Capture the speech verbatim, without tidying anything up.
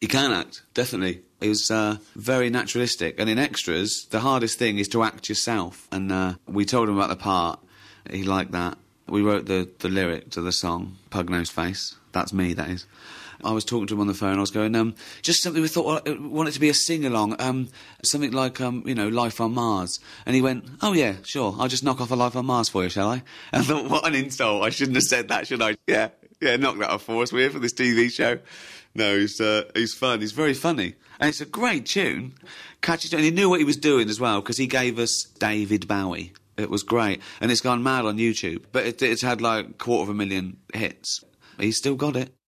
He can act, definitely. He was uh, very naturalistic. And in extras, the hardest thing is to act yourself. And uh, we told him about the part. He liked that. We wrote the, the lyric to the song, Pug-Nosed Face. That's me, that is. I was talking to him on the phone. I was going, um, just something we thought, well, want it to be a sing-along, um, something like, um, you know, Life on Mars. And he went, oh, yeah, sure, I'll just knock off a Life on Mars for you, shall I? And I thought, what an insult. I shouldn't have said that, should I? Yeah, yeah, knock that off for us. We're here for this T V show. No, he's, uh, he's fun. He's very funny. And it's a great tune. Catchy tune. And he knew what he was doing as well, because he gave us David Bowie. It was great. And it's gone mad on YouTube. But it, it's had, like, quarter of a million hits. He's still got it.